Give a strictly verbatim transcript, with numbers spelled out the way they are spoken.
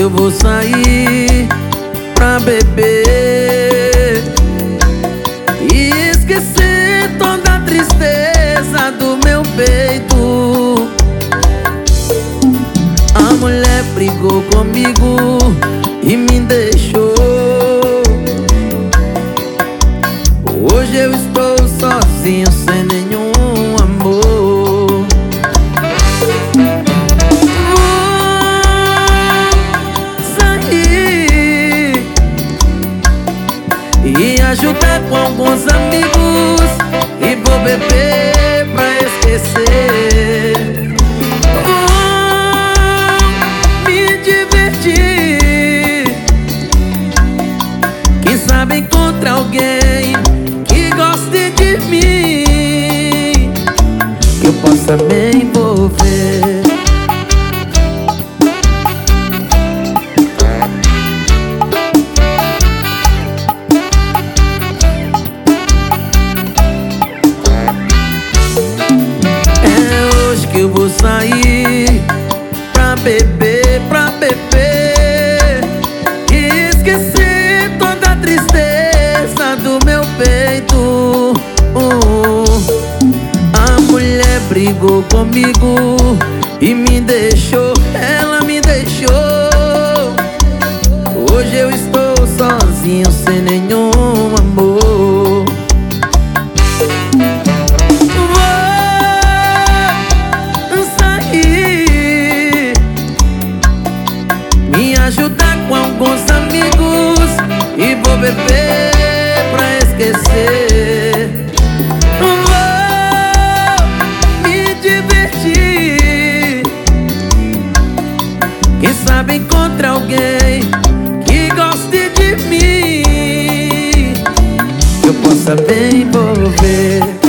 eu vou sair pra beber e esquecer toda a tristeza do meu peito. A mulher brigou comigo e me deixou. Hoje eu estou sozinho, sem nenhum amor. Vou sair e ajudar com alguns amigos e vou beber pra esquecer. Vou me divertir, quem sabe encontrar alguém que goste de mim, que eu possa me envolver. É hoje que eu vou sair pra beber, pra beber e esquecer toda a tristeza do meu peito. uh, A mulher brigou comigo e me deixou, ela me deixou. Hoje eu estou sozinho, sem nenhum amor. Vou sair, me ajudar com alguns amigos e vou beber pra esquecer. Vou me divertir, quem sabe encontrar alguém que goste de mim, que eu possa me envolver.